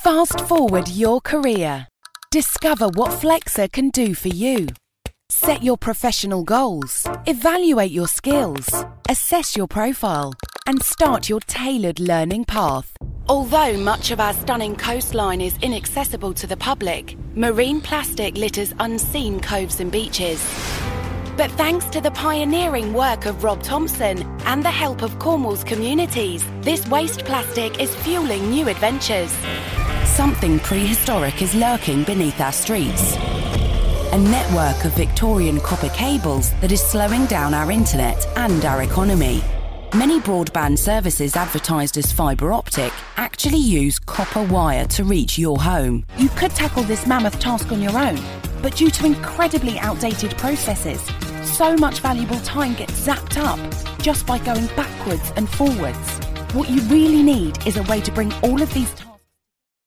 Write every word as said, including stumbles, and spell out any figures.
Fast forward your career. Discover what Flexa can do for you. Set your professional goals, evaluate your skills, assess your profile, and start your tailored learning path. Although much of our stunning coastline is inaccessible to the public, marine plastic litters unseen coves and beaches. But thanks to the pioneering work of Rob Thompson and the help of Cornwall's communities, this waste plastic is fueling new adventures. Something prehistoric is lurking beneath our streets. A network of Victorian copper cables that is slowing down our internet and our economy. Many broadband services advertised as fibre optic actually use copper wire to reach your home. You could tackle this mammoth task on your own, but due to incredibly outdated processes, so much valuable time gets zapped up just by going backwards and forwards. What you really need is a way to bring all of these